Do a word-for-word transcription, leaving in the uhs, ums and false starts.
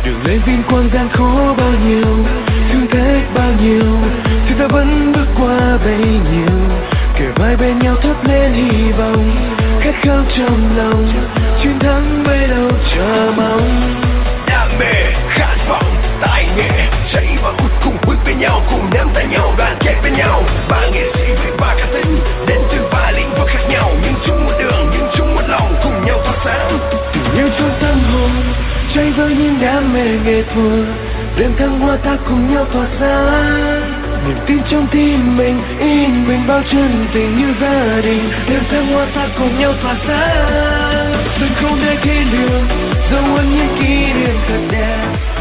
đường lên viên quang gian khó bao nhiêu, thử thách bao nhiêu thì ta vẫn bước qua bấy nhiêu, kề vai bên nhau thắp lên hy vọng, khát khao trong lòng chiến thắng mấy đâu chờ mong. Đam mê khát vọng tài nghệ cháy và hút cùng quyết với nhau, cùng nắm tay nhau đoàn kết với nhau. Ba nghệ sĩ với ba cá tính đến từ ba lĩnh vực khác nhau, nhưng chung một đường nhưng chung một lòng cùng nhau tỏa sáng. Tình yêu trong tâm hồn cháy với những đam mê nghệ thuật, đêm thăng hoa ta cùng nhau tỏa sáng. Niềm tin trong tim mình in mình bao chân tình như gia đình, đêm thăng hoa ta cùng nhau tỏa sáng. Sân khấu để thiên đường dấu ấn những kỷ niệm thật đẹp.